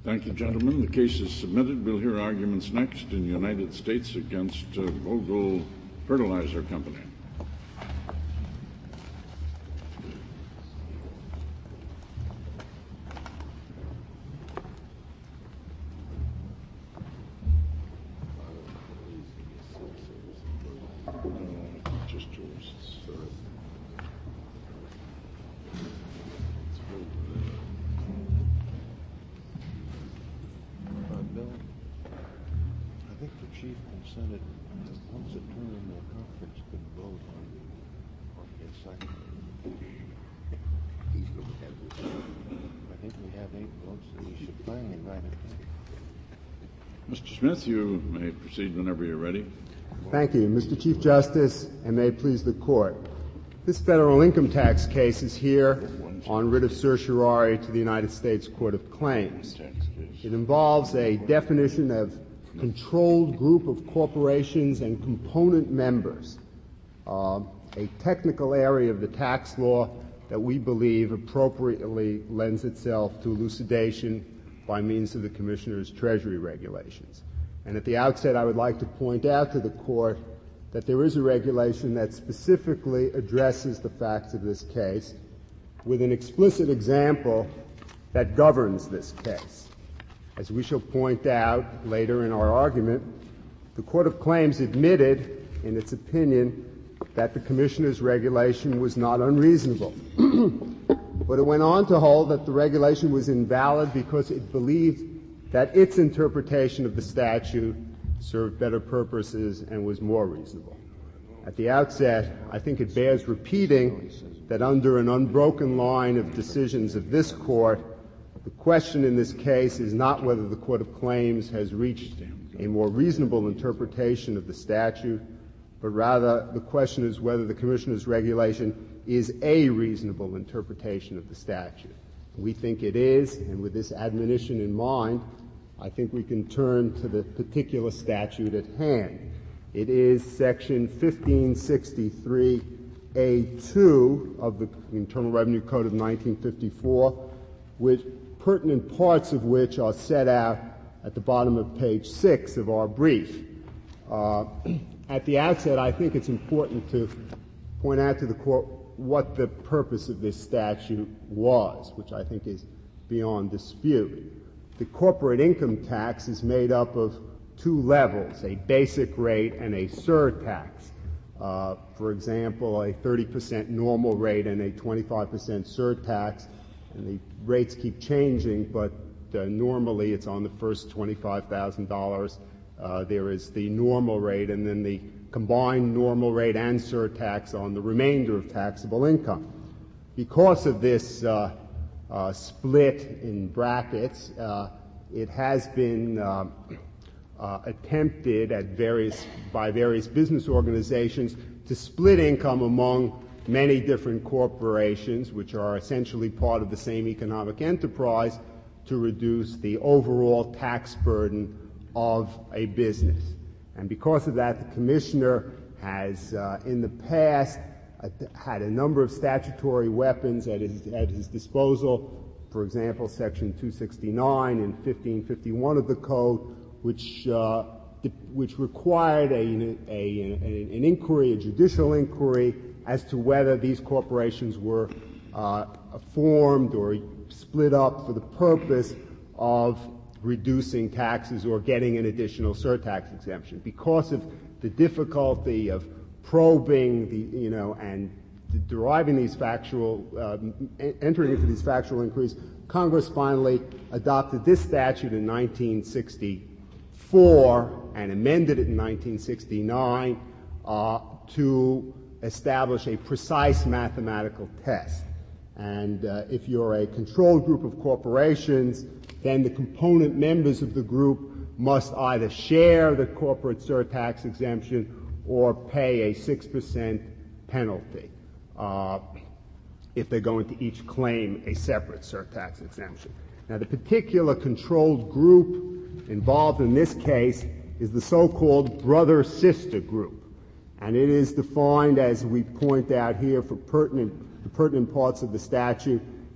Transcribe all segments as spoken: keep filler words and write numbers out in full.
Thank you, gentlemen. The case is submitted. We'll hear arguments next in United States against uh, Vogel Fertilizer Company. Mister Smith, you may proceed whenever you're ready. Thank you. Mister Chief Justice, and may it please the Court. This federal income tax case is here on writ of certiorari to the United States Court of Claims. It involves a definition of controlled group of corporations and component members, uh, a technical area of the tax law that we believe appropriately lends itself to elucidation by means of the Commissioner's Treasury regulations. And at the outset, I would like to point out to the Court that there is a regulation that specifically addresses the facts of this case with an explicit example that governs this case. As we shall point out later in our argument, the Court of Claims admitted in its opinion that the Commissioner's regulation was not unreasonable. But it went on to hold that the regulation was invalid because it believed that its interpretation of the statute served better purposes and was more reasonable. At the outset, I think it bears repeating that under an unbroken line of decisions of this Court, the question in this case is not whether the Court of Claims has reached a more reasonable interpretation of the statute, but rather the question is whether the Commissioner's regulation is a reasonable interpretation of the statute. We think it is, and with this admonition in mind, I think we can turn to the particular statute at hand. It is Section fifteen sixty-three A two of the Internal Revenue Code of nineteen fifty-four, with pertinent parts of which are set out at the bottom of page six of our brief. Uh, at the outset, I think it's important to point out to the Court what the purpose of this statute was, which I think is beyond dispute. The corporate income tax is made up of two levels, a basic rate and a surtax. Uh, for example, a thirty percent normal rate and a twenty-five percent surtax, and the rates keep changing, but uh, normally it's on the first twenty-five thousand dollars. Uh, there is the normal rate and then the combined normal rate and surtax on the remainder of taxable income. Because of this uh, uh, split in brackets, uh, it has been uh, uh, attempted at various by various business organizations to split income among many different corporations, which are essentially part of the same economic enterprise, to reduce the overall tax burden of a business. And because of that, the Commissioner has, uh, in the past, uh, had a number of statutory weapons at his, at his disposal. For example, Section two sixty-nine and fifteen fifty-one of the Code, which uh, which required a, a, a, an inquiry, a judicial inquiry, as to whether these corporations were uh, formed or split up for the purpose of reducing taxes or getting an additional surtax exemption. Because of the difficulty of probing the, you know, and deriving these factual, uh, entering into these factual inquiries, Congress finally adopted this statute in nineteen sixty-four and amended it in nineteen sixty-nine uh, to establish a precise mathematical test. And uh, if you're a controlled group of corporations, then the component members of the group must either share the corporate surtax exemption or pay a six percent penalty uh, if they're going to each claim a separate surtax exemption. Now, the particular controlled group involved in this case is the so-called brother-sister group, and it is defined, as we point out here, for pertinent, the pertinent parts of the statute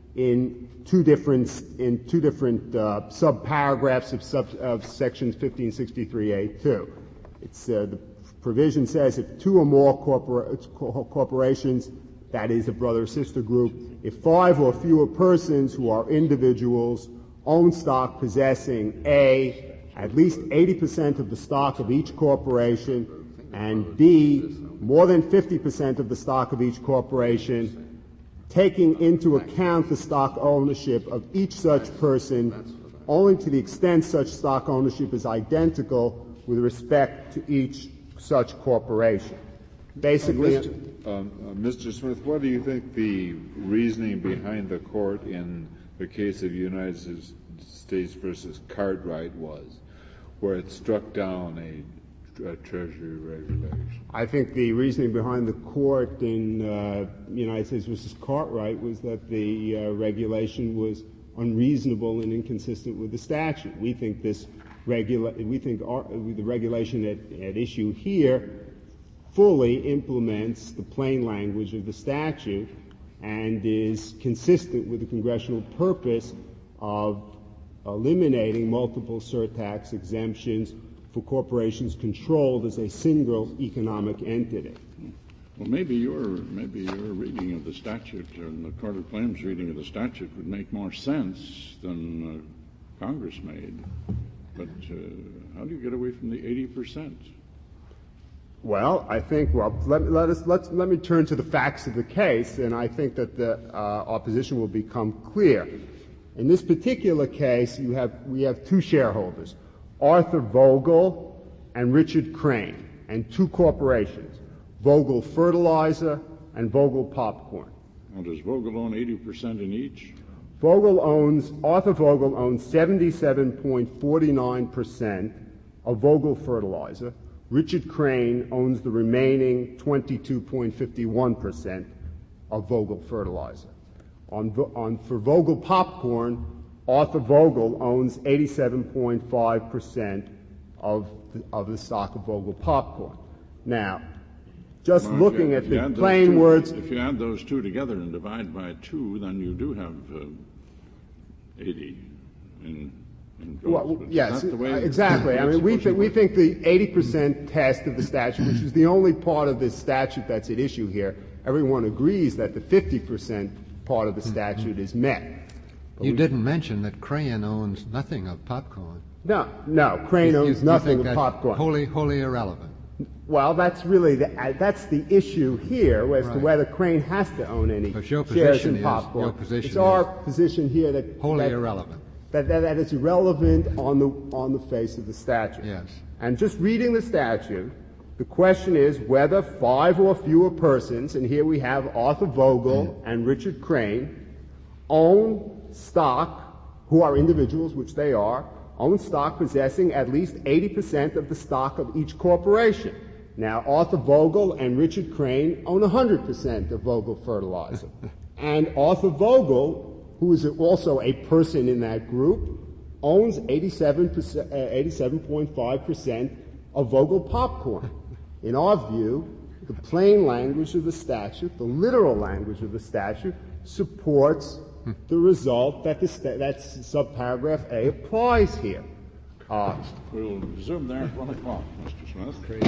in two different in two different uh, subparagraphs of, sub, of Section fifteen sixty-three A two. It's uh, the provision says if two or more corpora- corporations, that is a brother or sister group, if five or fewer persons who are individuals own stock possessing A, at least eighty percent of the stock of each corporation, and B, more than fifty percent of the stock of each corporation, taking into account the stock ownership of each such person only to the extent such stock ownership is identical with respect to each such corporation. Basically, uh, Mister Um, uh, Mister Smith, what do you think the reasoning behind the court in the case of United States versus Cartwright was, where it struck down a, a Treasury regulation? I think the reasoning behind the court in uh, United States versus Cartwright was that the uh, regulation was unreasonable and inconsistent with the statute. We think this regula- we think our, the regulation at, at issue here fully implements the plain language of the statute and is consistent with the congressional purpose of eliminating multiple surtax exemptions for corporations controlled as a single economic entity. Well, maybe your maybe your reading of the statute and the Court of Claims reading of the statute would make more sense than uh, Congress made. But uh, how do you get away from the eighty percent? Well, I think, well, let, let us, let's, let me turn to the facts of the case, and I think that the uh, opposition will become clear. In this particular case, you have, we have two shareholders, Arthur Vogel and Richard Crane, and two corporations, Vogel Fertilizer and Vogel Popcorn. Well, does Vogel own eighty percent in each? Vogel owns, Arthur Vogel owns seventy-seven point four nine percent of Vogel Fertilizer. Richard Crane owns the remaining twenty-two point five one percent of Vogel Fertilizer. On, on, for Vogel Popcorn, Arthur Vogel owns eighty-seven point five percent of the, of the stock of Vogel Popcorn. Now, just well, looking you, at the plain two, words... If you add those two together and divide by two, then you do have uh, eighty in... Well, yes, way, exactly. I mean, we, th- we think the eighty percent test of the statute, which is the only part of this statute that's at issue here, everyone agrees that the fifty percent part of the statute mm-hmm. is met. But you didn't mention that Crane owns nothing of Popcorn. No, no, Crane you, owns you, nothing you of Popcorn. Wholly, wholly irrelevant. Well, that's really the, uh, that's the issue here as right. to whether Crane has to own any your shares in is, Popcorn. Your position it's our is position here that wholly that, irrelevant. That, that, that is irrelevant on the, on the face of the statute. Yes. And just reading the statute, the question is whether five or fewer persons, and here we have Arthur Vogel mm. and Richard Crane, own stock, who are individuals, which they are, own stock possessing at least eighty percent of the stock of each corporation. Now, Arthur Vogel and Richard Crane own one hundred percent of Vogel Fertilizer. And Arthur Vogel, who is also a person in that group, owns eighty-seven percent, uh, eighty-seven point five percent of Vogel Popcorn. In our view, the plain language of the statute, the literal language of the statute, supports the result that, the sta- that subparagraph A applies here. Uh, we'll resume there at one o'clock, Mister Smith. Great.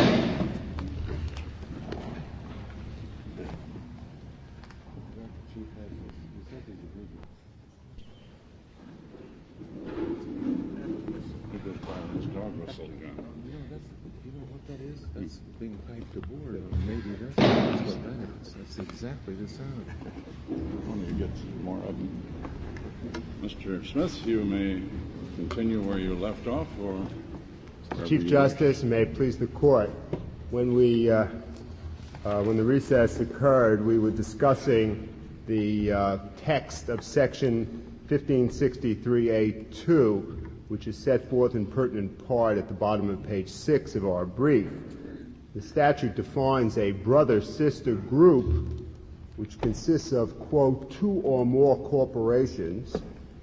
That's being piped aboard, or maybe that's, that's what that is. That's exactly the sound. I want to get more of them. Mister Smith, you may continue where you left off, or Chief Justice, and may it please the Court. When we, uh, uh, when the recess occurred, we were discussing the uh, text of Section fifteen sixty-three A two, which is set forth in pertinent part at the bottom of page six of our brief. The statute defines a brother-sister group which consists of, quote, two or more corporations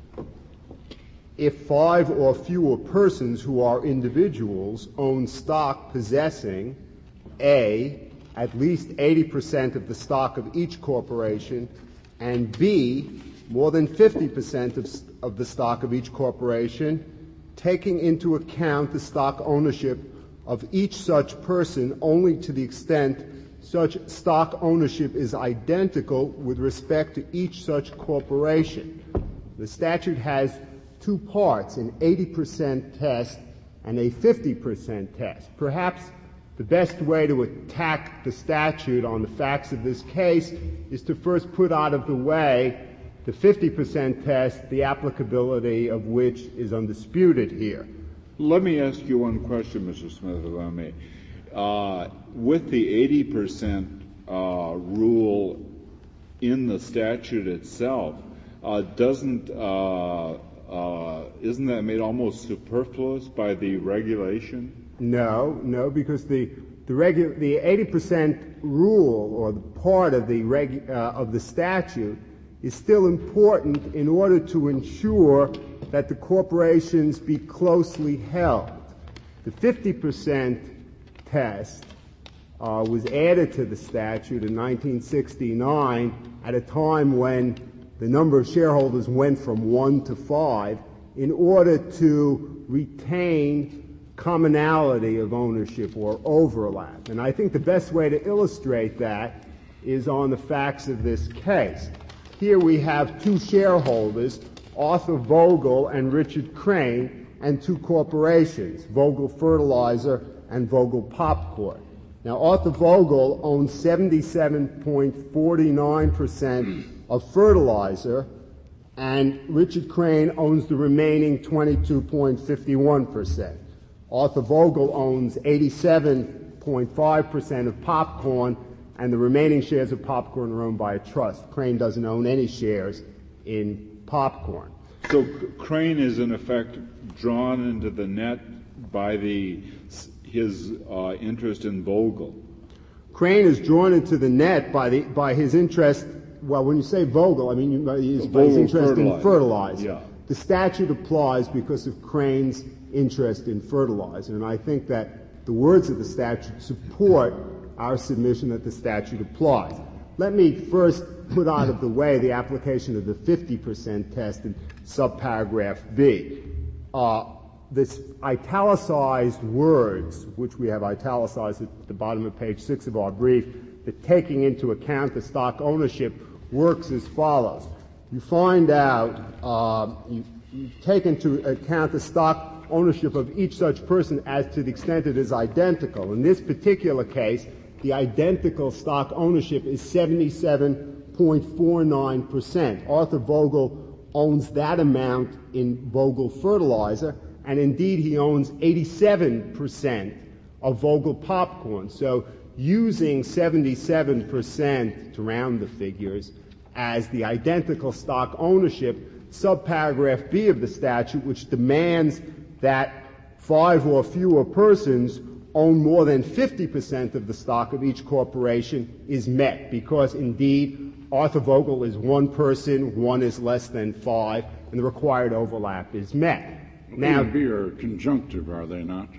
if five or fewer persons who are individuals own stock possessing A, at least eighty percent of the stock of each corporation, and B, more than fifty percent of, of the stock of each corporation, taking into account the stock ownership of each such person only to the extent such stock ownership is identical with respect to each such corporation. The statute has two parts, an eighty percent test and a fifty percent test. Perhaps the best way to attack the statute on the facts of this case is to first put out of the way the fifty percent test, the applicability of which is undisputed here. Let me ask you one question, Mister Smith, if I may. Uh, with the eighty percent uh, rule in the statute itself, uh, doesn't uh, uh, isn't that made almost superfluous by the regulation? No, no, because the the regu- the eighty percent rule, or the part of the reg- uh, of the statute, is still important in order to ensure that the corporations be closely held. The fifty percent test uh, was added to the statute in nineteen sixty-nine at a time when the number of shareholders went from one to five in order to retain commonality of ownership or overlap. And I think the best way to illustrate that is on the facts of this case. Here we have two shareholders, Arthur Vogel and Richard Crane, and two corporations, Vogel Fertilizer and Vogel Popcorn. Now, Arthur Vogel owns seventy-seven point four nine percent of fertilizer, and Richard Crane owns the remaining twenty-two point five one percent. Arthur Vogel owns eighty-seven point five percent of popcorn, and the remaining shares of popcorn are owned by a trust. Crane doesn't own any shares in popcorn. So Crane is in effect drawn into the net by the his uh, interest in Vogel. Crane is drawn into the net by the by his interest. Well, when you say Vogel, I mean you, his, by his interest fertilizer. in fertilizer. Yeah. The statute applies because of Crane's interest in fertilizer, and I think that the words of the statute support our submission that the statute applies. Let me first put out of the way the application of the fifty percent test in subparagraph B. Uh, this italicized words, which we have italicized at the bottom of page six of our brief, that taking into account the stock ownership works as follows. You find out, uh, you, you take into account the stock ownership of each such person as to the extent it is identical. In this particular case, the identical stock ownership is seventy-seven point four nine percent. Arthur Vogel owns that amount in Vogel Fertilizer, and indeed he owns eighty-seven percent of Vogel Popcorn. So using seventy-seven percent, to round the figures, as the identical stock ownership, subparagraph B of the statute, which demands that five or fewer persons own more than fifty percent of the stock of each corporation, is met, because indeed Arthur Vogel is one person, one is less than five, and the required overlap is met. Now, A and B are conjunctive, are they not?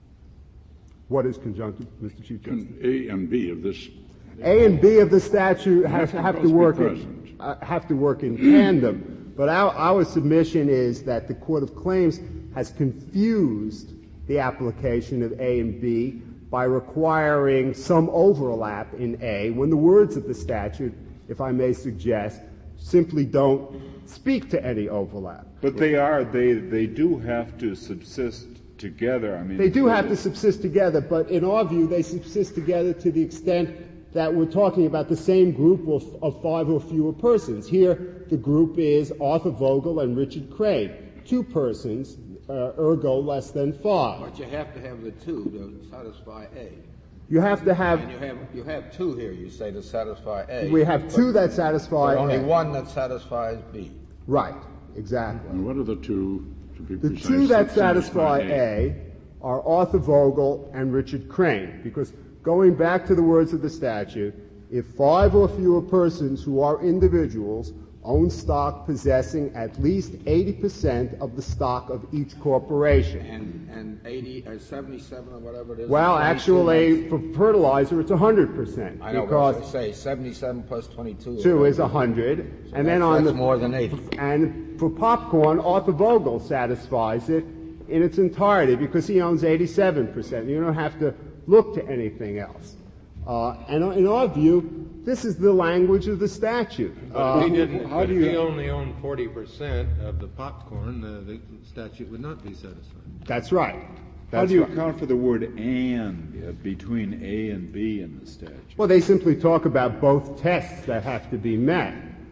What is conjunctive, Mister Chief Justice? A and B of this. A and B of the statute have, to have to both be work present. in, uh, have to work in tandem. But our, our submission is that the Court of Claims has confused the application of A and B by requiring some overlap in A, when the words of the statute, if I may suggest, simply don't speak to any overlap. But they are, they, they do have to subsist together. I mean, They do have to subsist together, but in our view, they subsist together to the extent that we're talking about the same group of, of five or fewer persons. Here, the group is Arthur Vogel and Richard Crane, two persons, uh, ergo less than five. But you have to have the two to satisfy A. You have to have. And you have you have two here, you say, to satisfy A. We have two but, that satisfy but only A. one that satisfies B. Right, exactly. And what are the two, to be The precise? two that satisfy satisfy A are Arthur Vogel and Richard Crane, because going back to the words of the statute, if five or fewer persons who are individuals own stock possessing at least eighty percent of the stock of each corporation. And, and eighty, or seventy-seven or whatever it is. Well, twenty-two actually, months. for fertilizer, it's one hundred percent. I know, because but I say seventy-seven plus twenty-two. two is one hundred. So and then that's- on that's the, more than eighty. And for popcorn, Arthur Vogel satisfies it in its entirety because he owns eighty-seven percent. You don't have to look to anything else. Uh, and in our view, this is the language of the statute. But Uh, if he didn't, how but do if you- he only owned forty percent of the popcorn, uh, the statute would not be satisfied. That's right. How That's do you right. account for the word "and" uh, between A and B in the statute? Well, they simply talk about both tests that have to be met.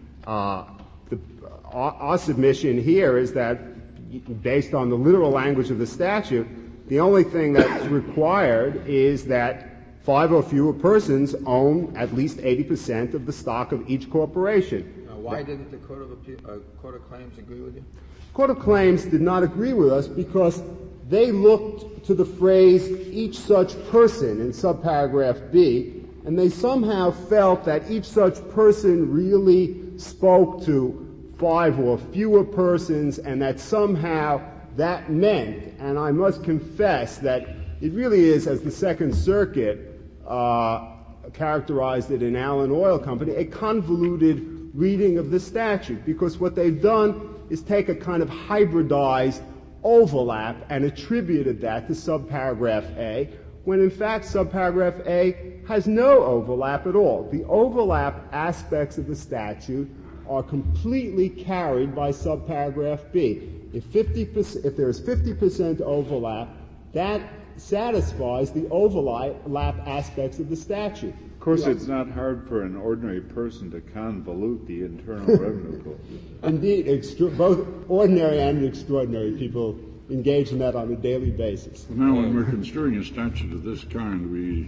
Uh, the, our, our submission here is that, based on the literal language of the statute, the only thing that's required is that five or fewer persons own at least eighty percent of the stock of each corporation. Now, why didn't the Court of Appeal, uh, Court of Claims agree with you? Court of Claims did not agree with us because they looked to the phrase each such person in subparagraph B, and they somehow felt that each such person really spoke to five or fewer persons, and that somehow that meant, and I must confess that it really is, as the Second Circuit uh, characterized it in Allen Oil Company, a convoluted reading of the statute, because what they've done is take a kind of hybridized overlap and attributed that to subparagraph A, when in fact subparagraph A has no overlap at all. The overlap aspects of the statute are completely carried by subparagraph B. If fifty percent, if there is fifty percent overlap, that satisfies the overlap aspects of the statute. Of course, it's not hard for an ordinary person to convolute the Internal Revenue Code. Indeed, extra- both ordinary and extraordinary people engage in that on a daily basis. Now, when we're construing a statute of this kind, we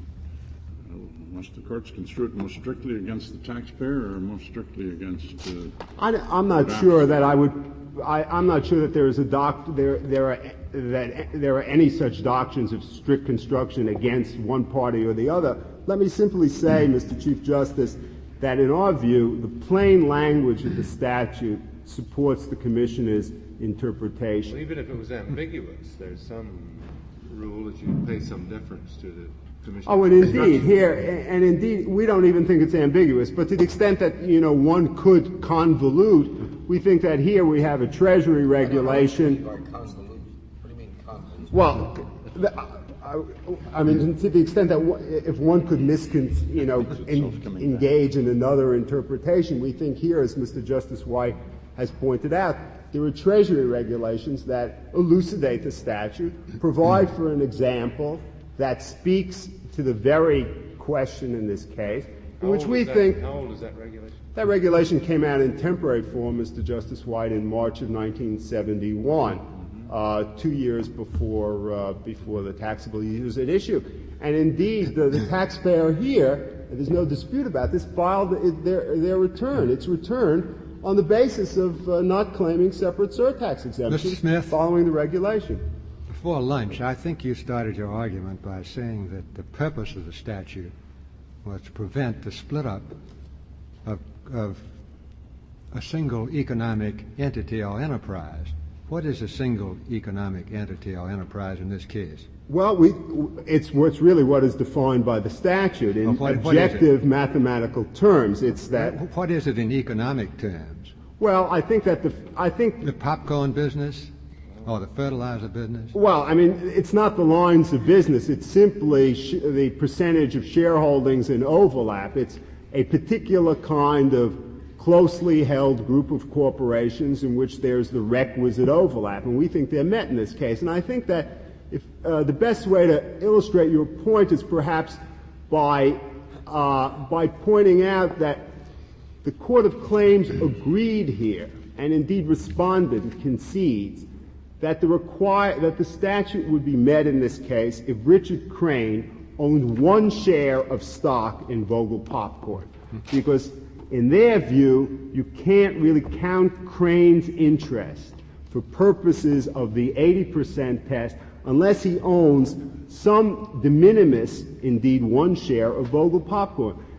uh, must the courts construe it most strictly against the taxpayer or most strictly against? Uh, I, I'm not sure that I would. I, I'm not sure that there is a doc. There, there are that there are any such doctrines of strict construction against one party or the other. Let me simply say, Mister Chief Justice, that in our view, the plain language of the statute supports the Commissioner's interpretation. Well, even if it was ambiguous, there's some rule that you pay some deference to the Commission. Oh, and indeed, here, and indeed, we don't even think it's ambiguous, but to the extent that, you know, one could convolute, we think that here we have a Treasury regulation. By convolution. What do you mean convolution? Well, the, I, I mean, to the extent that w- if one could miscon, you know, en- engage in another interpretation, we think here, as Mister Justice White has pointed out, there are Treasury regulations that elucidate the statute, provide for an example that speaks to the very question in this case, in which we that, think how old is that regulation? that regulation came out in temporary form, Mister Justice White, in March of nineteen seventy-one, mm-hmm. uh, two years before uh, before the taxable years at issue. And indeed, the, the taxpayer here, and there's no dispute about this, filed it, their their return, its return, on the basis of uh, not claiming separate surtax exemptions Mister Smith? following the regulation. Before lunch, I think you started your argument by saying that the purpose of the statute was to prevent the split up of, of a single economic entity or enterprise. What is a single economic entity or enterprise in this case? Well, we, it's what's really what is defined by the statute in Well, what- what is it? objective mathematical terms. It's that. What is it in economic terms? Well, I think that the I think The popcorn business or the fertilizer business? Well, I mean, it's not the lines of business. It's simply sh- the percentage of shareholdings in overlap. It's a particular kind of closely held group of corporations in which there's the requisite overlap, and we think they're met in this case. And I think that if uh, the best way to illustrate your point is perhaps by uh, by pointing out that the Court of Claims agreed here, and indeed responded and concedes, that the require that the statute would be met in this case if Richard Crane owned one share of stock in Vogel Popcorn, because in their view you can't really count Crane's interest for purposes of the eighty percent test unless he owns some de minimis, indeed one share of Vogel Popcorn.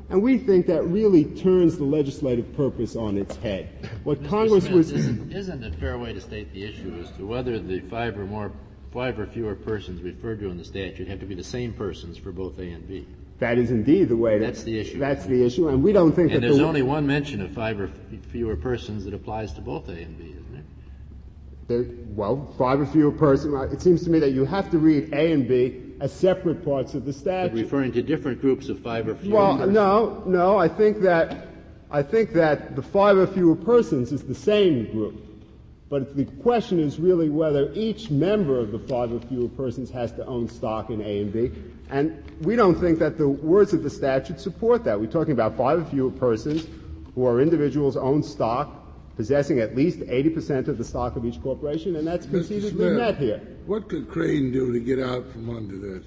And we think that really turns the legislative purpose on its head. What Mister Congress Smith, was... Isn't, isn't a fair way to state the issue as to whether the five or more, five or fewer persons referred to in the statute have to be the same persons for both A and B? That is indeed the way. That, that's the issue. That's the issue, and we don't think and that... there's the, only one mention of five or f- fewer persons that applies to both A and B, isn't there? there? Well, five or fewer persons... It seems to me that you have to read A and B as separate parts of the statute. But referring to different groups of five or fewer Well, persons. no, no, I think that I think that the five or fewer persons is the same group. But the question is really whether each member of the five or fewer persons has to own stock in A and B. And we don't think that the words of the statute support that. We're talking about five or fewer persons who are individuals own stock, possessing at least eighty percent of the stock of each corporation, and that's conceivably met here. What could Crane do to get out from under this?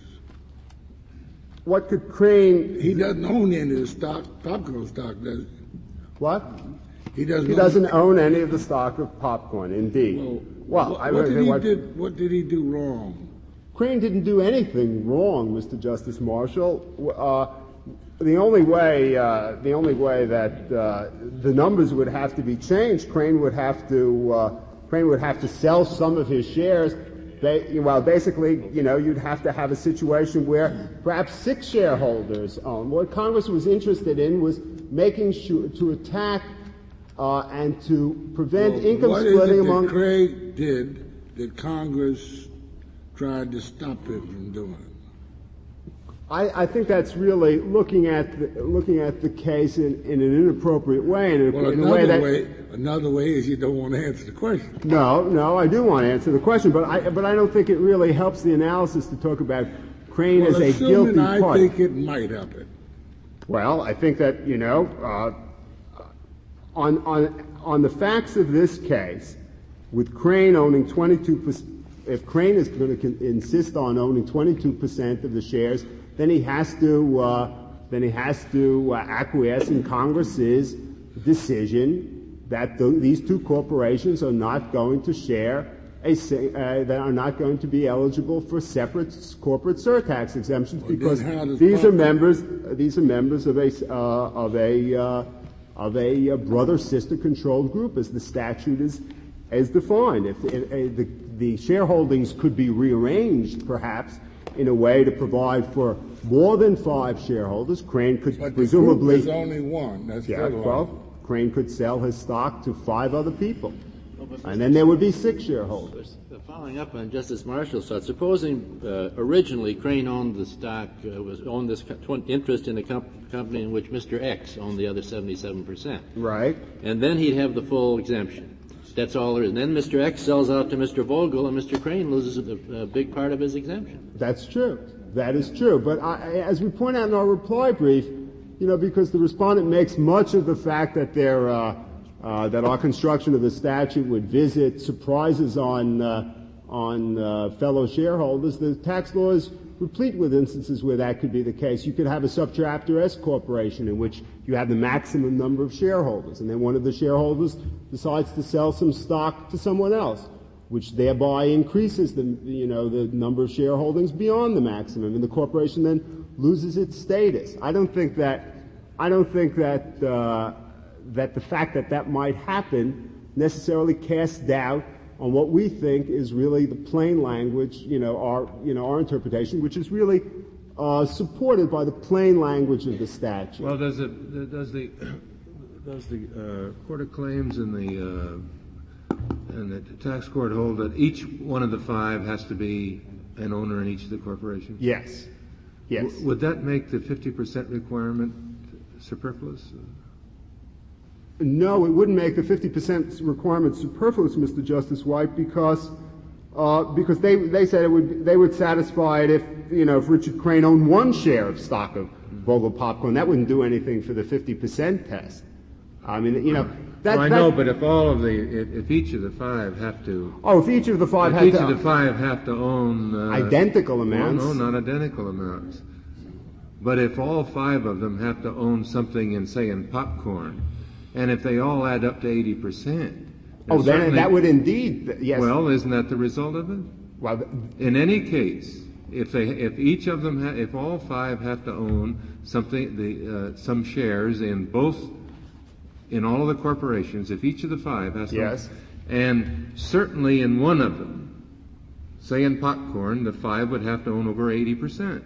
What could Crane... He doesn't own any of the stock, Popcorn stock, does he? What? He doesn't He own doesn't own any of the stock of Popcorn, indeed. Well, well what, I what, did he what, did, what did he do wrong? Crane didn't do anything wrong, Mister Justice Marshall. Uh, the only way, uh, the only way that uh, the numbers would have to be changed, Crane would have to, uh, Crane would have to sell some of his shares. They, well, basically, you know, you'd have to have a situation where perhaps six shareholders own. What Congress was interested in was making sure to attack uh, and to prevent well, income what splitting is it among. What Crane did that Congress tried to stop him from doing? I, I think that's really looking at the, looking at the case in, in an inappropriate way. In a, well, in another a way, that, way, another way is you don't want to answer the question. No, no, I do want to answer the question, but I, but I don't think it really helps the analysis to talk about Crane well, as a guilty I party. I think it might help it. Well, I think that you know, uh, on on on the facts of this case, with Crane owning twenty-two percent, if Crane is going to con- insist on owning twenty-two percent of the shares, then he has to uh, then he has to uh, acquiesce in Congress's decision that th- these two corporations are not going to share a uh, that are not going to be eligible for separate corporate surtax exemptions well, because these are members uh, these are members of a uh, of a uh, of a uh, brother sister controlled group as the statute is as defined. If, if, if the, the shareholdings could be rearranged, perhaps, in a way to provide for more than five shareholders, Crane could but presumably. There's only one. That's yeah, well, one. Crane could sell his stock to five other people, and then there would be six shareholders. Following up on Justice Marshall's thought, supposing uh, originally Crane owned the stock, uh, was owned this co- interest in a comp- company in which Mister X owned the other seventy-seven percent. Right. And then he'd have the full exemption. That's all there is. And then Mister X sells out to Mister Vogel, and Mister Crane loses a, a big part of his exemption. That's true. That is true. But I, as we point out in our reply brief, you know, because the respondent makes much of the fact that there, uh, uh, that our construction of the statute would visit surprises on uh, on uh, fellow shareholders, the tax law is replete with instances where that could be the case. You could have a subchapter S corporation in which you have the maximum number of shareholders, and then one of the shareholders decides to sell some stock to someone else, which thereby increases the, you know, the number of shareholdings beyond the maximum, and the corporation then loses its status. I don't think that, I don't think that, uh, that the fact that that might happen necessarily casts doubt on what we think is really the plain language, you know, our, you know, our interpretation, which is really uh, supported by the plain language of the statute. Well, does it, does the, does the uh, Court of Claims and the uh, and the tax court hold that each one of the five has to be an owner in each of the corporations? Yes. Yes. W- would that make the fifty percent requirement superfluous? No, it wouldn't make the fifty percent requirement superfluous, Mister Justice White, because uh, because they they said it would they would satisfy it if you know if Richard Crane owned one share of stock of Vogel Popcorn. That wouldn't do anything for the fifty percent test. I mean, you know. That, well, I that, know, but if all of the if, if each of the five have to oh, if each of the five if had each to, of the five have to own uh, identical amounts. No, no, not identical amounts. But if all five of them have to own something in, say, in popcorn, and if they all add up to eighty percent, oh, then that would indeed, yes. Well, isn't that the result of it? Well, in any case, if they, if each of them, ha- if all five have to own something, the, uh, some shares in both, in all of the corporations, if each of the five has to Yes. own, and certainly in one of them, say in Popcorn, the five would have to own over eighty percent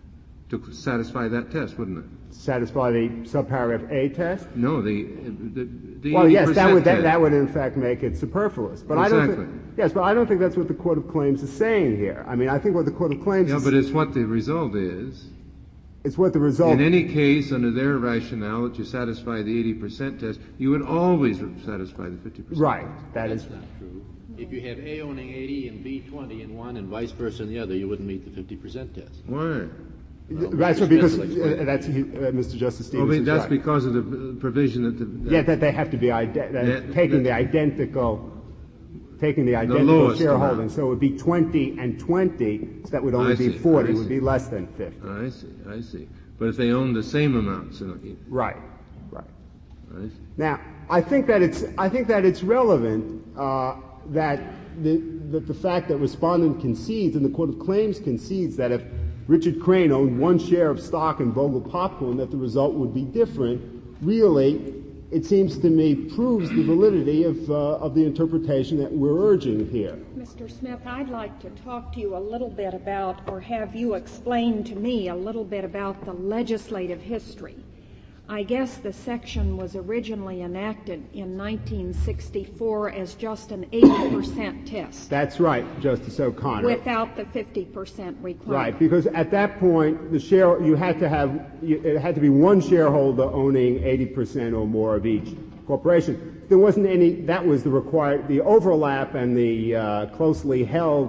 to satisfy that test, wouldn't it? Satisfy the subparagraph A test? No, the, the, the Well, yes, that would, that, test. that would in fact make it superfluous. But I don't Exactly. think, yes, but I don't think that's what the Court of Claims is saying here. I mean, I think what the Court of Claims Yeah, is, but it's what the result is. it's what the result. In any case, under their rationale, that you satisfy the eighty percent test, you would always satisfy the fifty percent. Right. That That's is, not true. If you have A owning eighty and B twenty in one and vice versa in the other, you wouldn't meet the fifty percent test. Why? Well, that's Mister what, because, Smith will explain uh, that's, uh, Mister Justice Oh, Stevens but is that's right. because of the provision that the... That Yeah, that they have to be, ide- that Yeah, taking the that- identical, taking the identical lowest shareholding. amount. So it would be twenty and twenty, so that would only I be see, forty, I would see. be less than fifty. I see, I see. But if they own the same amounts, uh, Right, right. I see. Now, I think that it's I think that it's relevant uh, that the that the fact that respondent concedes and the Court of Claims concedes that if Richard Crane owned one share of stock in Vogel Popcorn, that the result would be different. Really, it seems to me proves the validity of uh, of the interpretation that we're urging here. Mister Smith, I'd like to talk to you a little bit about, or have you explain to me a little bit about the legislative history. I guess the section was originally enacted in nineteen sixty-four as just an eighty percent test. That's right, Justice O'Connor. Without the fifty percent requirement. Right, because at that point, the share you had to have you, it had to be one shareholder owning eighty percent or more of each corporation. There wasn't any. That was the required. The overlap and the uh, closely held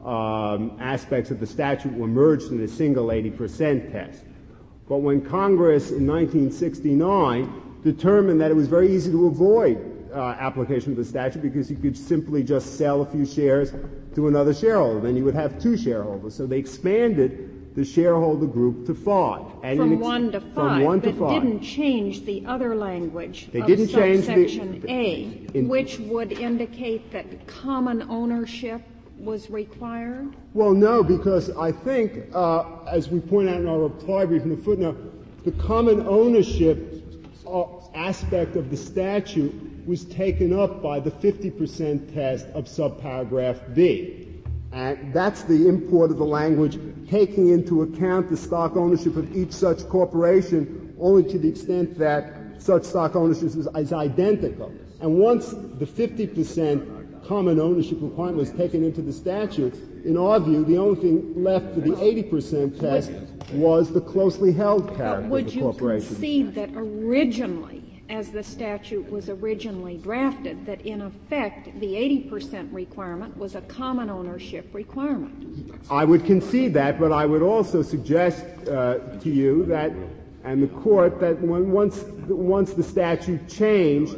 um, aspects of the statute were merged in a single eighty percent test. But when Congress in nineteen sixty-nine determined that it was very easy to avoid uh, application of the statute because you could simply just sell a few shares to another shareholder, then you would have two shareholders. So they expanded the shareholder group to five. And From ex- one to five, From one to but five. didn't change the other language They of didn't change the- subsection A, in- which would indicate that common ownership was required? Well, no, because I think, uh, as we point out in our reply brief in the footnote, the common ownership uh, aspect of the statute was taken up by the fifty percent test of subparagraph B. And that's the import of the language, taking into account the stock ownership of each such corporation only to the extent that such stock ownership is, is identical. And once the fifty percent common ownership requirement was taken into the statute, in our view, the only thing left for the eighty percent test was the closely held But character of would the you corporation. concede that originally, as the statute was originally drafted, that in effect the eighty percent requirement was a common ownership requirement? I would concede that, but I would also suggest uh, to you that, and the court, that when, once once the statute changed,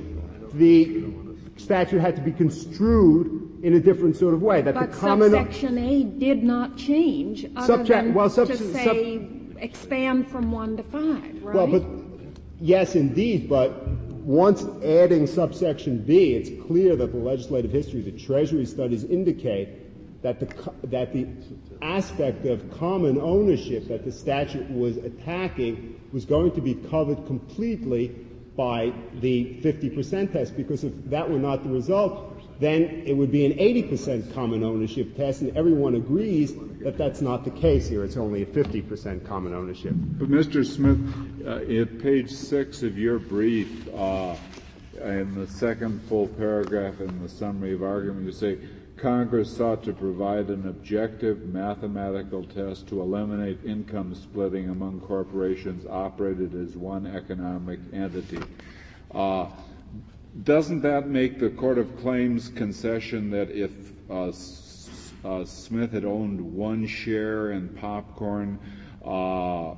the statute had to be construed in a different sort of way. That But the common subsection A did not change other Subject- than well, sub- to sub- say expand from one to five, right? Well, but yes, indeed, but once adding subsection B, it's clear that the legislative history, the Treasury studies indicate that the co- that the aspect of common ownership that the statute was attacking was going to be covered completely by the fifty percent test, because if that were not the result, then it would be an eighty percent common ownership test, and everyone agrees that that's not the case here. It's only a fifty percent common ownership. But Mister Smith, uh, at page six of your brief, uh, in the second full paragraph in the summary of argument, you say, Congress sought to provide an objective mathematical test to eliminate income splitting among corporations operated as one economic entity. Uh, doesn't that make the Court of Claims concession that if uh, S- uh, Smith had owned one share in Popcorn uh,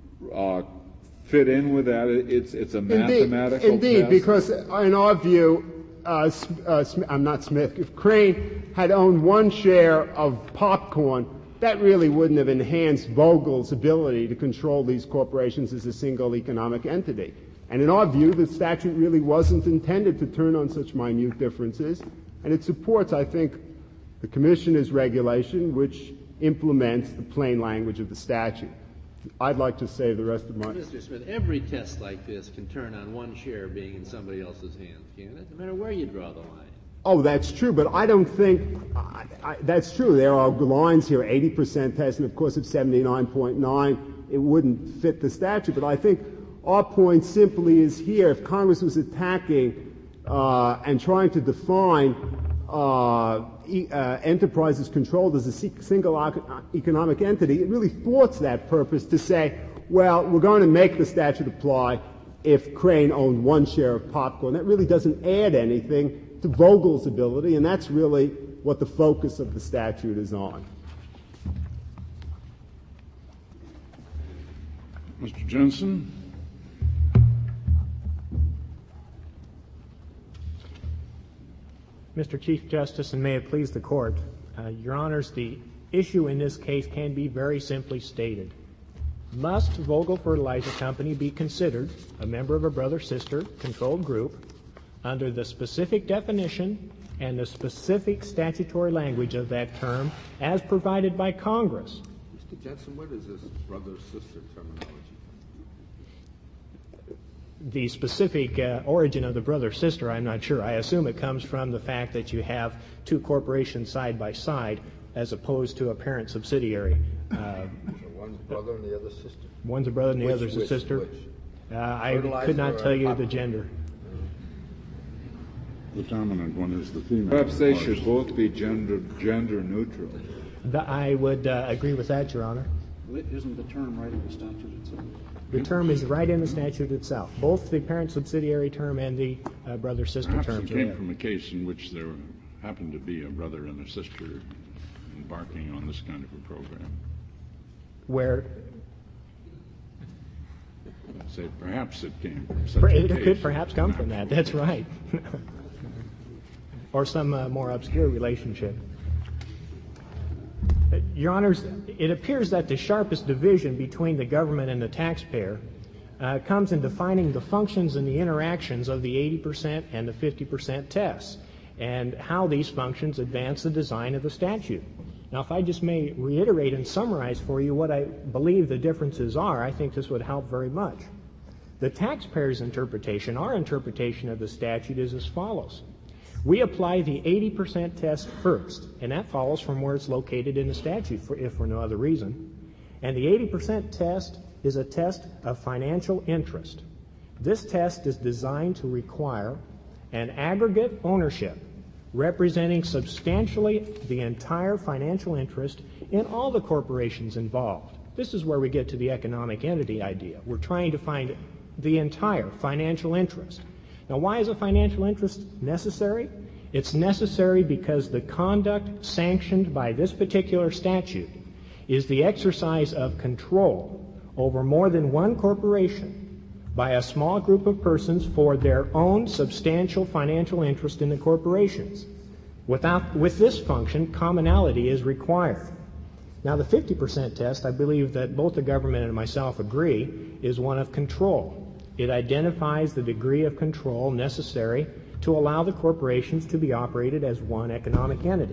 uh, fit in with that? It's it's a mathematical Indeed, indeed test? because in our view, uh, uh, I'm not Smith. If Crane had owned one share of Popcorn, that really wouldn't have enhanced Vogel's ability to control these corporations as a single economic entity. And in our view, the statute really wasn't intended to turn on such minute differences, and it supports, I think, the Commissioner's regulation, which implements the plain language of the statute. I'd like to save the rest of my... Mister Smith, every test like this can turn on one share being in somebody else's hands, can't it? No matter where you draw the line. Oh, that's true, but I don't think I, I, that's true. There are lines here, eighty percent test, and of course at seventy-nine point nine, it wouldn't fit the statute. But I think our point simply is here, if Congress was attacking uh, and trying to define uh, e- uh, enterprises controlled as a single economic entity, it really thwarts that purpose to say, well, we're going to make the statute apply if Crane owned one share of Popcorn. That really doesn't add anything to Vogel's ability, and that's really what the focus of the statute is on. Mister Jensen? Mister Chief Justice, and may it please the Court, uh, Your Honors, the issue in this case can be very simply stated. Must Vogel Fertilizer Company be considered a member of a brother-sister controlled group under the specific definition and the specific statutory language of that term as provided by Congress? Mister Jensen, what is this brother-sister terminology? The specific uh, origin of the brother-sister, I'm not sure. I assume it comes from the fact that you have two corporations side by side as opposed to a parent subsidiary. Uh, so one's brother and the other's sister? One's a brother and the which, other's which, a sister. Which? Uh, I could not tell you the gender. The dominant one is the female. Perhaps they should both be gender gender neutral. The, I would uh, agree with that, Your Honor. Isn't the term right in the statute itself? The term is right in the statute itself, both the parent-subsidiary term and the uh, brother-sister Perhaps term. it came from a case in which there happened to be a brother and a sister embarking on this kind of a program. Where? I'd say perhaps it came from such a It case. could perhaps come from that. That's right. Or some uh, more obscure relationship. Your Honors, it appears that the sharpest division between the government and the taxpayer uh, comes in defining the functions and the interactions of the eighty percent and the fifty percent tests and how these functions advance the design of the statute. Now, if I just may reiterate and summarize for you what I believe the differences are, I think this would help very much. The taxpayer's interpretation, our interpretation of the statute is as follows. We apply the eighty percent test first, and that follows from where it's located in the statute, for, if for no other reason. And the eighty percent test is a test of financial interest. This test is designed to require an aggregate ownership representing substantially the entire financial interest in all the corporations involved. This is where we get to the economic entity idea. We're trying to find the entire financial interest. Now, why is a financial interest necessary? It's necessary because the conduct sanctioned by this particular statute is the exercise of control over more than one corporation by a small group of persons for their own substantial financial interest in the corporations. Without, with this function, commonality is required. Now, the fifty percent test, I believe that both the government and myself agree, is one of control. It identifies the degree of control necessary to allow the corporations to be operated as one economic entity.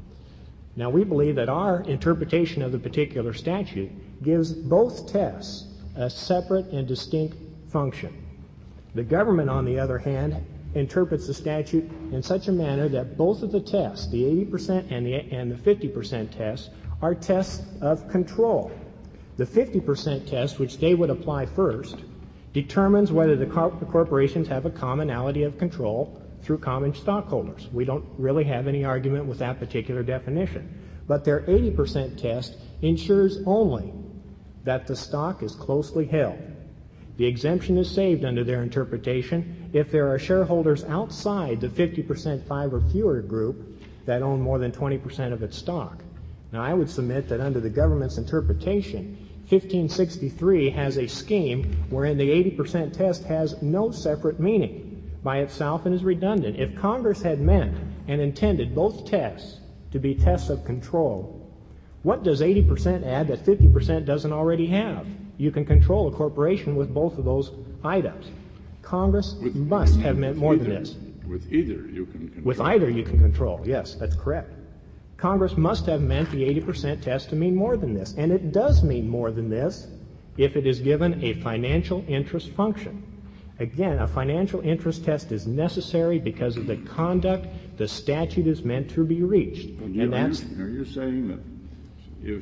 Now, we believe that our interpretation of the particular statute gives both tests a separate and distinct function. The government, on the other hand, interprets the statute in such a manner that both of the tests, the eighty percent and the, and the fifty percent tests, are tests of control. The fifty percent test, which they would apply first, determines whether the corporations have a commonality of control through common stockholders. We don't really have any argument with that particular definition. But their eighty percent test ensures only that the stock is closely held. The exemption is saved under their interpretation if there are shareholders outside the fifty percent five or fewer group that own more than twenty percent of its stock. Now, I would submit that under the government's interpretation, fifteen sixty-three has a scheme wherein the eighty percent test has no separate meaning by itself and is redundant. If Congress had meant and intended both tests to be tests of control, what does eighty percent add that fifty percent doesn't already have? You can control a corporation with both of those items. Congress with, must have meant more either, than this. With either you can control. With either you can control, yes, that's correct. Congress must have meant the eighty percent test to mean more than this, and it does mean more than this if it is given a financial interest function. Again, a financial interest test is necessary because of the conduct the statute is meant to be reached. You, and that's, are, you, are you saying that if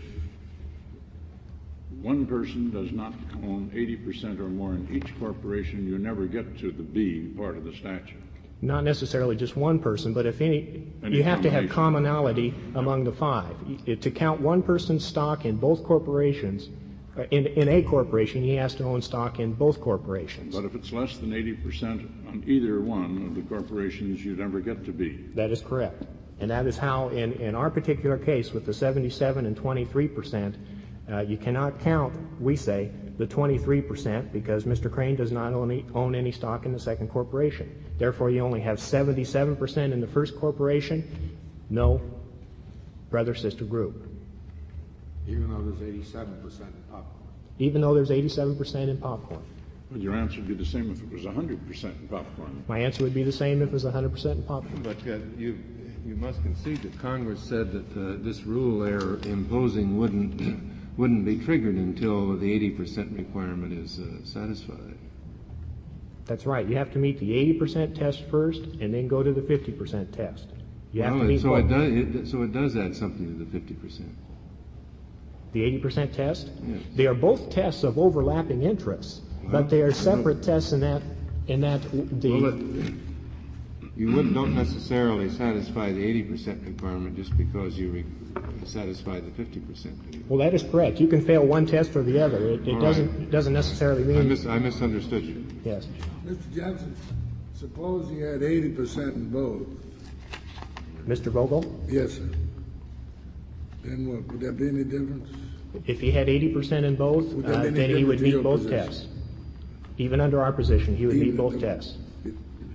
one person does not own eighty percent or more in each corporation, you never get to the B part of the statute? Not necessarily just one person, but if any, any you have to have commonality among the five. To count one person's stock in both corporations, In, in a corporation, he has to own stock in both corporations. But if it's less than eighty percent on either one of the corporations, you never get to B. That is correct. And that is how, in, in our particular case, with the seventy-seven and twenty-three percent, uh, you cannot count, we say, the twenty-three percent because Mister Crane does not own any, own any stock in the second corporation. Therefore, you only have seventy-seven percent in the first corporation, no brother-sister group. Even though there's eighty-seven percent in popcorn. Even though there's eighty-seven percent in popcorn. Well, your answer would be the same if it was one hundred percent in popcorn. My answer would be the same if it was one hundred percent in popcorn. But uh, you you must concede that Congress said that uh, this rule they're imposing wouldn't wouldn't be triggered until the eighty percent requirement is uh, satisfied. That's right. You have to meet the eighty percent test first and then go to the fifty percent test. You well, have to meet so both. it does it, so it does add something to the fifty percent. The eighty percent test? Yes. They are both tests of overlapping interests, well, but they are separate tests in that in that the well, it, you wouldn't don't necessarily satisfy the eighty percent requirement just because you re- satisfy the fifty percent. Well, that is correct. You can fail one test or the other. It, it doesn't right. it doesn't necessarily mean I, mis- I misunderstood you. Yes. Mister Johnson, suppose you had eighty percent in both. Mister Vogel? Yes, sir. Then what? Would there be any difference? If he had eighty percent in both, uh, then he would meet both position? tests. Even under our position, he would Even meet both the, tests. It,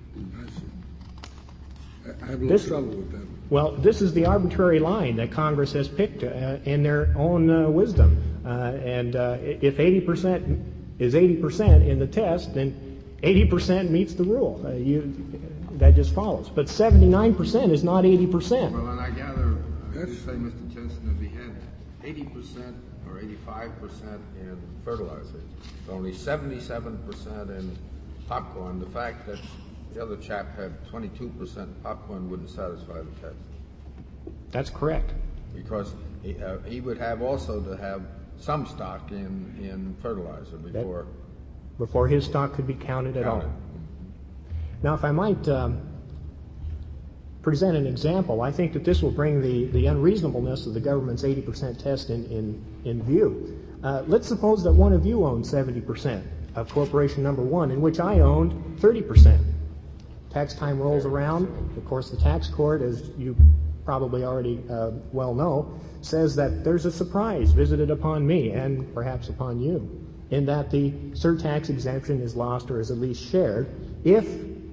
I, I have a little this, trouble with that. Well, this is the arbitrary line that Congress has picked uh, in their own uh, wisdom. Uh, and uh, if eighty percent is eighty percent in the test, then eighty percent meets the rule. Uh, you, that just follows. But seventy-nine percent is not eighty percent. Well, and I gather, uh, you say, Mister Jensen, if he had eighty percent or eighty-five percent in fertilizer, only seventy-seven percent in popcorn, the fact that the other chap had twenty-two percent popcorn wouldn't satisfy the test. That's correct. Because he, uh, he would have also to have some stock in, in fertilizer before... That, before his stock could be counted at counted. all. Now, if I might um, present an example, I think that this will bring the, the unreasonableness of the government's eighty percent test in, in, in view. Uh, let's suppose that one of you owned seventy percent of corporation number one, in which I owned thirty percent. Tax time rolls around. Of course, the tax court, as you probably already uh, well know, says that there's a surprise visited upon me and perhaps upon you, in that the surtax exemption is lost or is at least shared if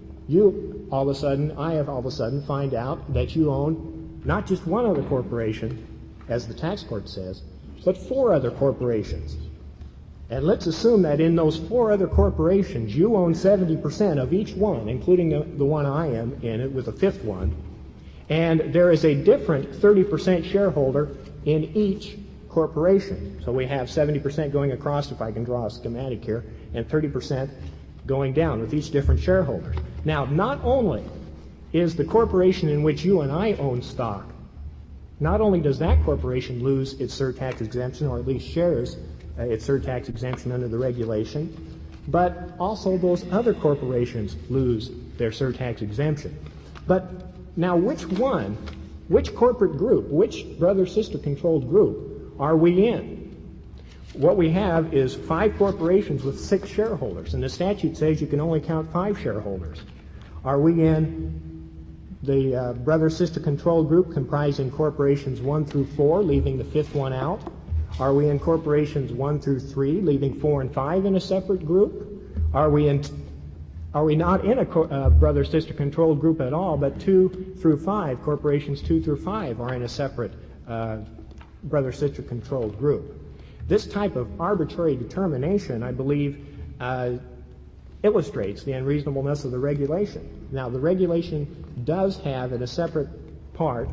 you all of a sudden, I have all of a sudden find out that you own not just one other corporation, as the tax court says, but four other corporations. And let's assume that in those four other corporations, you own seventy percent of each one, including the, the one I am in it with a fifth one, and there is a different thirty percent shareholder in each corporation. So we have seventy percent going across, if I can draw a schematic here, and thirty percent going down with each different shareholder. Now, not only is the corporation in which you and I own stock, not only does that corporation lose its surtax exemption, or at least shares uh, its surtax exemption under the regulation, but also those other corporations lose their surtax exemption. But now which one, which corporate group, which brother-sister controlled group are we in? What we have is five corporations with six shareholders, and the statute says you can only count five shareholders. Are we in the uh, brother-sister controlled group comprising corporations one through four, leaving the fifth one out? Are we in corporations one through three, leaving four and five in a separate group? Are we in? Are we not in a co- uh, brother-sister controlled group at all, but two through five, corporations two through five are in a separate uh, brother-sister controlled group? This type of arbitrary determination, I believe, uh, illustrates the unreasonableness of the regulation. Now, the regulation does have in a separate part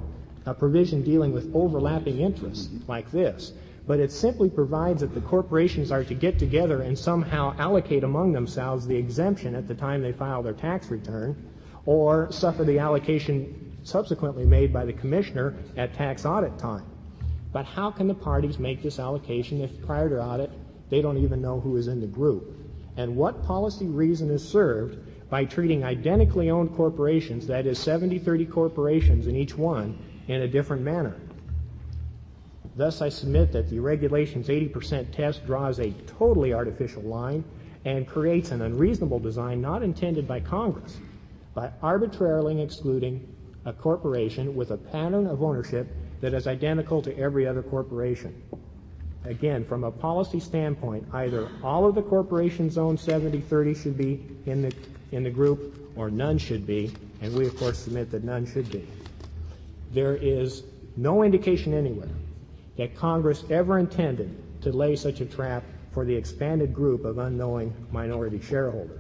a provision dealing with overlapping interests like this, but it simply provides that the corporations are to get together and somehow allocate among themselves the exemption at the time they file their tax return, or suffer the allocation subsequently made by the commissioner at tax audit time. But how can the parties make this allocation if prior to audit they don't even know who is in the group? And what policy reason is served by treating identically owned corporations, that is seventy thirty corporations in each one, in a different manner? Thus, I submit that the regulation's eighty percent test draws a totally artificial line and creates an unreasonable design not intended by Congress by arbitrarily excluding a corporation with a pattern of ownership that is identical to every other corporation. Again, from a policy standpoint, either all of the corporations owned seventy thirty should be in the, in the group, or none should be, and we, of course, submit that none should be. There is no indication anywhere that Congress ever intended to lay such a trap for the expanded group of unknowing minority shareholders.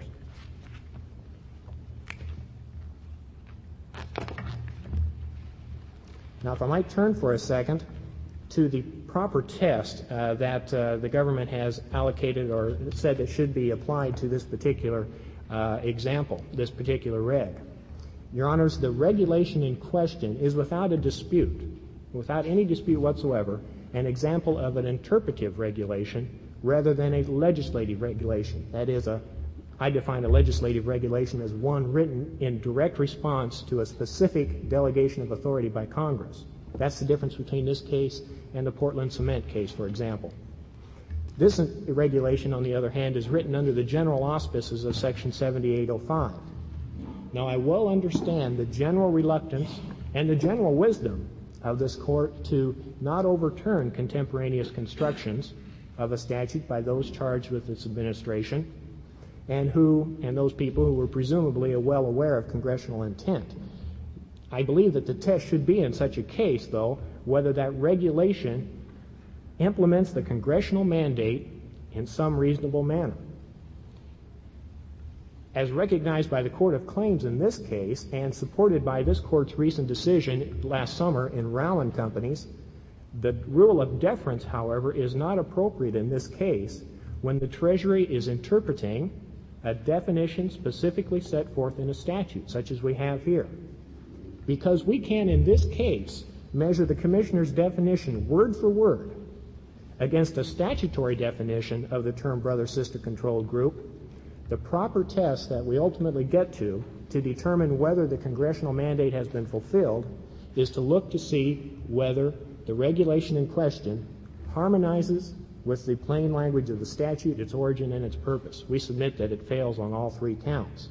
Now, if I might turn for a second to the proper test uh, that uh, the government has allocated or said that should be applied to this particular uh, example, this particular reg. Your Honors, the regulation in question is without a dispute, without any dispute whatsoever, an example of an interpretive regulation rather than a legislative regulation. That is, a, I define a legislative regulation as one written in direct response to a specific delegation of authority by Congress. That's the difference between this case and the Portland Cement case, for example. This regulation, on the other hand, is written under the general auspices of Section seventy-eight oh five. Now, I well understand the general reluctance and the general wisdom of this Court to not overturn contemporaneous constructions of a statute by those charged with its administration, and who, and those people who were presumably well aware of congressional intent. I believe that the test should be in such a case, though, whether that regulation implements the congressional mandate in some reasonable manner. As recognized by the Court of Claims in this case, and supported by this Court's recent decision last summer in Rowland Companies, the rule of deference, however, is not appropriate in this case when the Treasury is interpreting a definition specifically set forth in a statute, such as we have here. Because we can, in this case, measure the Commissioner's definition word for word against a statutory definition of the term brother-sister controlled group, the proper test that we ultimately get to to determine whether the congressional mandate has been fulfilled is to look to see whether the regulation in question harmonizes with the plain language of the statute, its origin, and its purpose. We submit that it fails on all three counts.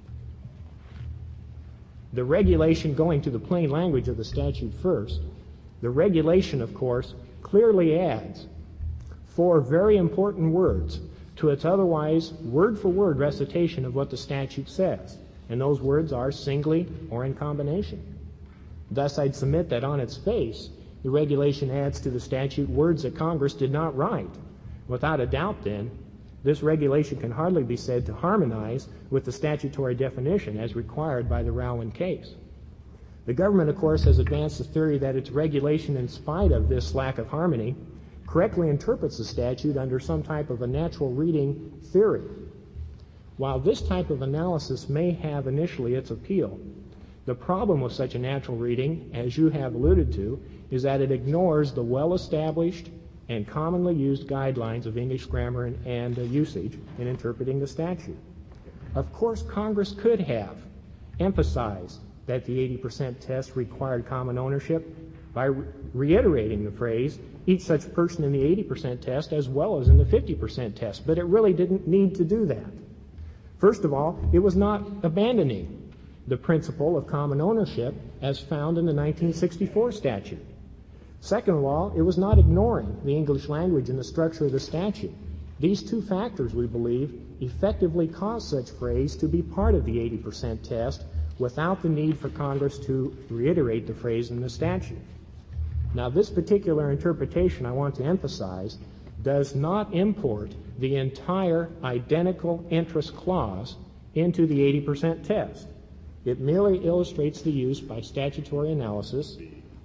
The regulation, going to the plain language of the statute first, the regulation, of course, clearly adds four very important words to its otherwise word-for-word recitation of what the statute says, and those words are singly or in combination. Thus, I'd submit that on its face, the regulation adds to the statute words that Congress did not write. Without a doubt, then, this regulation can hardly be said to harmonize with the statutory definition as required by the Rowland case. The government, of course, has advanced the theory that its regulation, in spite of this lack of harmony, correctly interprets the statute under some type of a natural reading theory. While this type of analysis may have initially its appeal, the problem with such a natural reading, as you have alluded to, is that it ignores the well-established and commonly used guidelines of English grammar and, and uh, usage in interpreting the statute. Of course, Congress could have emphasized that the eighty percent test required common ownership by re- reiterating the phrase, each such person in the eighty percent test as well as in the fifty percent test, but it really didn't need to do that. First of all, it was not abandoning the principle of common ownership as found in the nineteen sixty-four statute. Second of all, it was not ignoring the English language and the structure of the statute. These two factors, we believe, effectively cause such phrase to be part of the eighty percent test without the need for Congress to reiterate the phrase in the statute. Now, this particular interpretation, I want to emphasize, does not import the entire identical interest clause into the eighty percent test. It merely illustrates the use by statutory analysis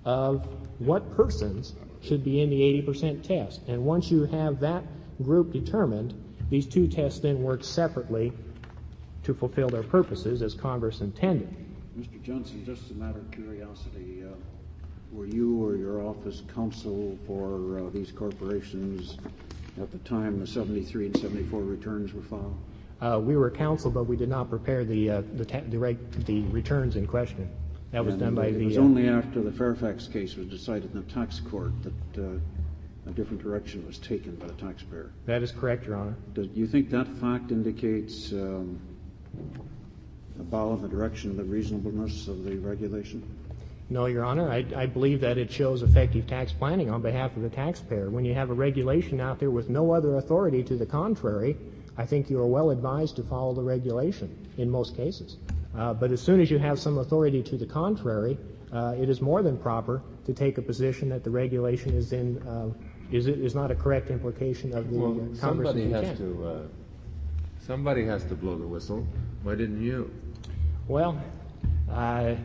of what persons should be in the eighty percent test. And once you have that group determined, these two tests then work separately to fulfill their purposes as Congress intended. Mister Johnson, just a matter of curiosity, uh, were you or your office counsel for uh, these corporations at the time the seventy-three and seventy-four returns were filed? Uh, we were counsel, but we did not prepare the uh, the, ta- the, reg- the returns in question. That was and done by it the. It was uh, only after the Fairfax case was decided in the tax court that uh, a different direction was taken by the taxpayer. That is correct, Your Honor. Do you think that fact indicates um, a bow in the direction of the reasonableness of the regulation? No, Your Honor. I, I believe that it shows effective tax planning on behalf of the taxpayer. When you have a regulation out there with no other authority to the contrary, I think you are well advised to follow the regulation in most cases. Uh, but as soon as you have some authority to the contrary, uh, it is more than proper to take a position that the regulation is in uh, is is not a correct implication of the well, uh, Congress's somebody intent. has to uh, somebody has to blow the whistle. Why didn't you? Well, uh,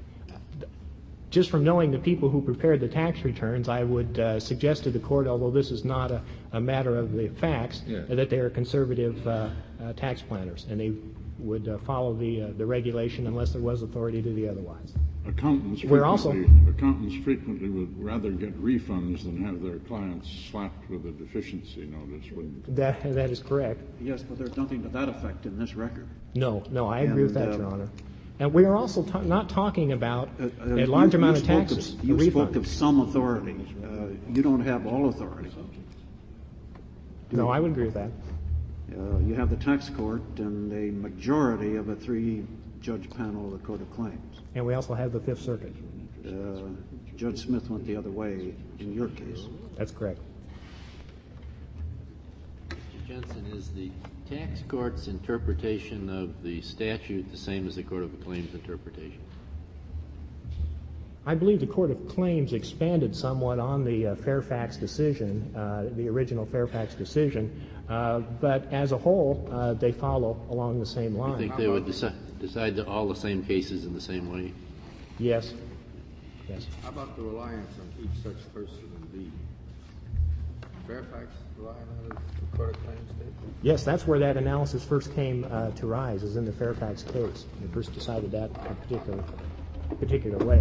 just from knowing the people who prepared the tax returns, I would uh, suggest to the court, although this is not a, a matter of the facts, yeah. that they are conservative uh, uh, tax planners, and they would uh, follow the uh, the regulation unless there was authority to do otherwise. Accountants We're frequently, also accountants frequently would rather get refunds than have their clients slapped with a deficiency notice, wouldn't that that is correct. Yes, but there's nothing to that effect in this record. No, no, I and, agree with that, uh, Your Honor. And we are also ta- not talking about uh, uh, a large you, amount you of taxes. Of, you a spoke refund. of some authority. Uh, you don't have all authority. Do no, you? I would agree with that. Uh, you have the tax court and a majority of a three-judge panel of the Court of Claims. And we also have the Fifth Circuit. Uh, Judge Smith went the other way in your case. That's correct. Mister Jensen, is the tax court's interpretation of the statute the same as the Court of Claims interpretation? I believe the Court of Claims expanded somewhat on the uh, Fairfax decision, uh, the original Fairfax decision, uh, but as a whole, uh, they follow along the same line. You think they would deci- decide the, all the same cases in the same way? Yes. Yes. How about the reliance on each such person indeed? Fairfax relying on the Court of Claims did? Yes, that's where that analysis first came uh, to rise, is in the Fairfax case. They first decided that in a particular, particular way.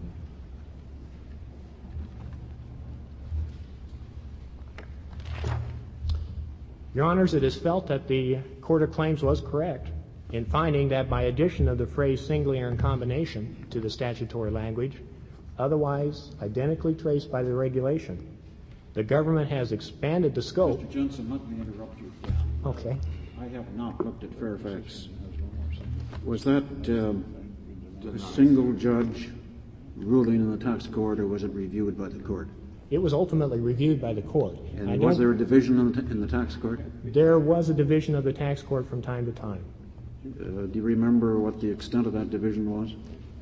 Your Honors, it is felt that the Court of Claims was correct in finding that by addition of the phrase singly or in combination to the statutory language, otherwise identically traced by the regulation, the government has expanded the scope. Mister Johnson, let me interrupt you. Okay. I have not looked at Fairfax. Was that um, a single judge ruling in the tax court, or was it reviewed by the court? It was ultimately reviewed by the court. And I was don't- there a division in the, in the tax court? There was a division of the tax court from time to time. Uh, do you remember what the extent of that division was?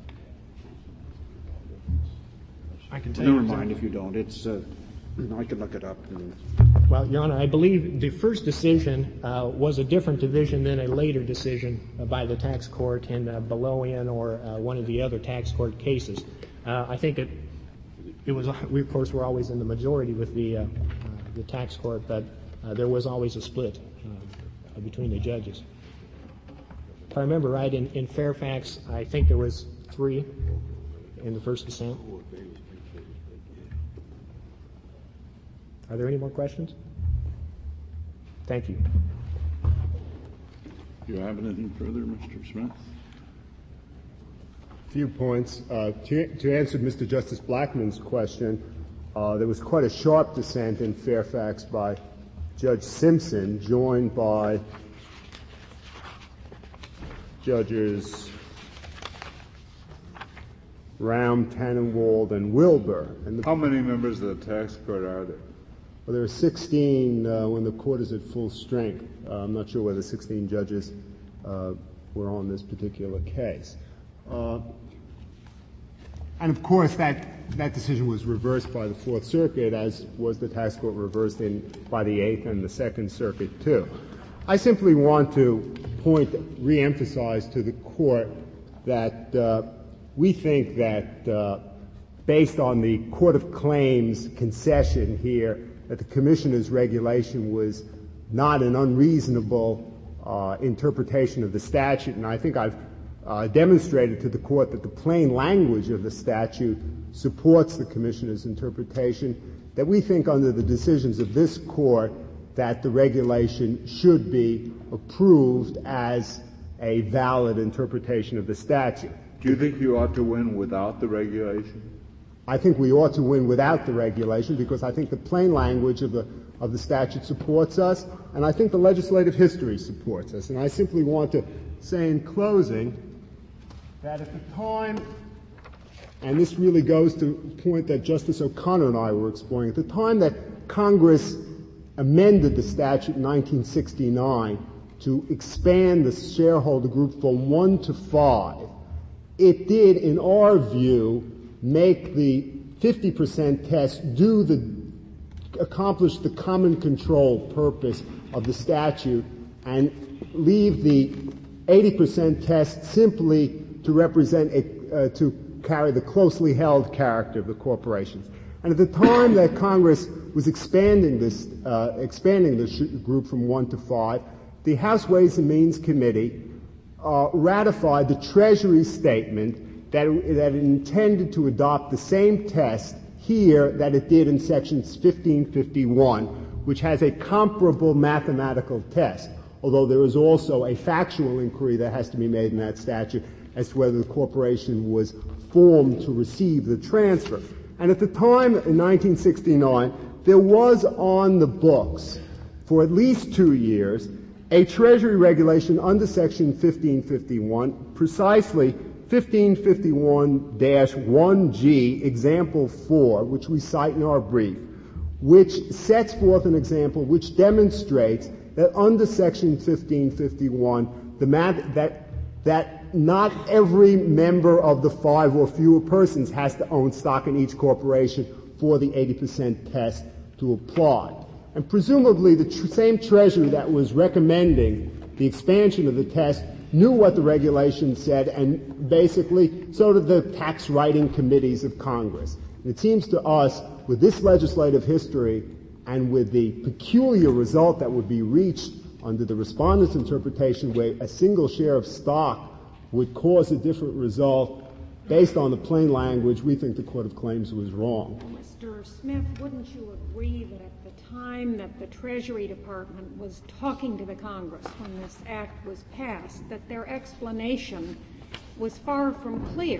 I can tell Never you mind exactly. if you don't. It's uh, I can look it up. And Well, Your Honor, I believe the first decision uh, was a different division than a later decision uh, by the tax court in uh, Belowian or uh, one of the other tax court cases. Uh, I think it it was. We of course were always in the majority with the uh, uh, the tax court, but uh, there was always a split uh, between the judges. If I remember right, in, in Fairfax, I think there was three in the first dissent. Are there any more questions? Thank you. Do you have anything further, Mister Smith? A few points. Uh, to, to answer Mister Justice Blackmun's question, uh, there was quite a sharp dissent in Fairfax by Judge Simpson, joined by Judges Raum, Tannenwald, and Wilbur. And the, How many members of the tax court are there? well, there are sixteen uh, when the court is at full strength. Uh, I'm not sure whether sixteen judges uh, were on this particular case. Uh, and of course, that that decision was reversed by the Fourth Circuit, as was the tax court reversed in by the Eighth and the Second Circuit too. I simply want to point, re-emphasize to the court that uh, we think that uh, based on the Court of Claims concession here that the Commissioner's regulation was not an unreasonable uh, interpretation of the statute. And I think I've uh, demonstrated to the Court that the plain language of the statute supports the Commissioner's interpretation, that we think under the decisions of this Court that the regulation should be approved as a valid interpretation of the statute. Do you think you ought to win without the regulation? I think we ought to win without the regulation because I think the plain language of the of the statute supports us, and I think the legislative history supports us. And I simply want to say in closing that at the time, and this really goes to a point that Justice O'Connor and I were exploring, at the time that Congress amended the statute in nineteen sixty-nine to expand the shareholder group from one to five, it did, in our view, make the fifty percent test do the accomplish the common control purpose of the statute and leave the eighty percent test simply to represent a, uh, to carry the closely held character of the corporations. And at the time that Congress was expanding this, uh, expanding the sh- group from one to five, the House Ways and Means Committee uh, ratified the Treasury statement that it, that it intended to adopt the same test here that it did in Section fifteen fifty-one, which has a comparable mathematical test, although there is also a factual inquiry that has to be made in that statute as to whether the corporation was formed to receive the transfer. And at the time, in nineteen sixty-nine, there was on the books for at least two years a Treasury regulation under Section fifteen fifty-one, precisely fifteen fifty-one dash one G, Example four, which we cite in our brief, which sets forth an example which demonstrates that under Section fifteen fifty-one, the math, that, that not every member of the five or fewer persons has to own stock in each corporation for the eighty percent test to apply. And presumably the tr- same Treasury that was recommending the expansion of the test knew what the regulation said, and basically so did the tax writing committees of Congress. And it seems to us, with this legislative history and with the peculiar result that would be reached under the respondent's interpretation where a single share of stock would cause a different result, based on the plain language, we think the Court of Claims was wrong. Mister Smith, wouldn't you agree that at the time that the Treasury Department was talking to the Congress when this act was passed, that their explanation was far from clear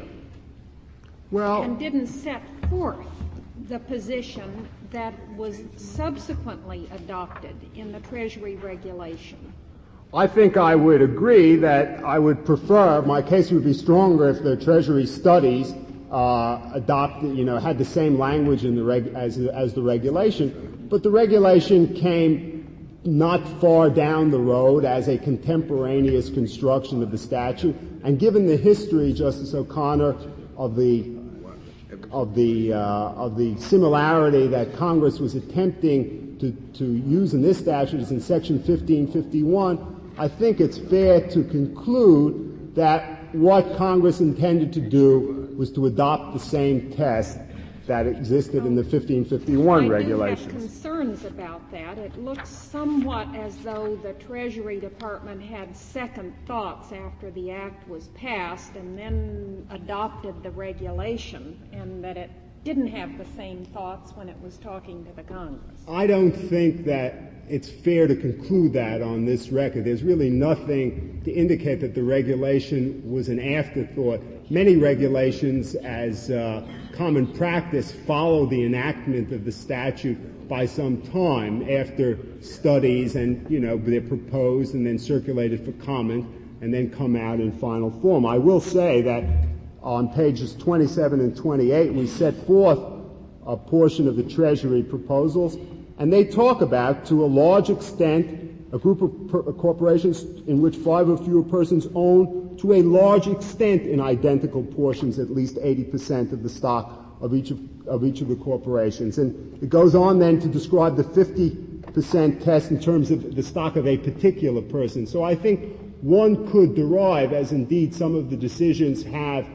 well, and didn't set forth the position that was subsequently adopted in the Treasury regulation? I think I would agree that I would prefer, my case would be stronger if the Treasury studies uh, adopted, you know, had the same language in the reg- as, as the regulation, but the regulation came not far down the road as a contemporaneous construction of the statute, and given the history, Justice O'Connor, of the of the uh, of the similarity that Congress was attempting to, to use in this statute is in Section fifteen fifty-one, I think it's fair to conclude that what Congress intended to do was to adopt the same test that existed in the fifteen fifty-one regulations. I do have concerns about that. It looks somewhat as though the Treasury Department had second thoughts after the act was passed and then adopted the regulation, and that it didn't have the same thoughts when it was talking to the Congress. I don't think that it's fair to conclude that on this record. There's really nothing to indicate that the regulation was an afterthought. Many regulations, as uh, common practice, follow the enactment of the statute by some time after studies, and, you know, they're proposed and then circulated for comment and then come out in final form. I will say that on pages twenty-seven and twenty-eight, we set forth a portion of the Treasury proposals, and they talk about, to a large extent, a group of per- corporations in which five or fewer persons own, to a large extent in identical portions, at least eighty percent of the stock of each of, of each of the corporations. And it goes on then to describe the fifty percent test in terms of the stock of a particular person. So I think one could derive, as indeed some of the decisions have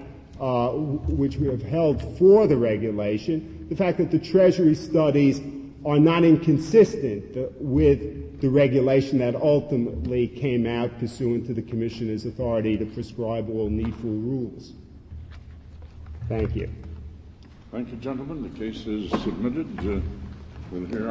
uh, which we have held for the regulation, the fact that the Treasury studies are not inconsistent with the regulation that ultimately came out pursuant to the Commissioner's authority to prescribe all needful rules. Thank you. Thank you, gentlemen. The case is submitted. Uh, we'll hear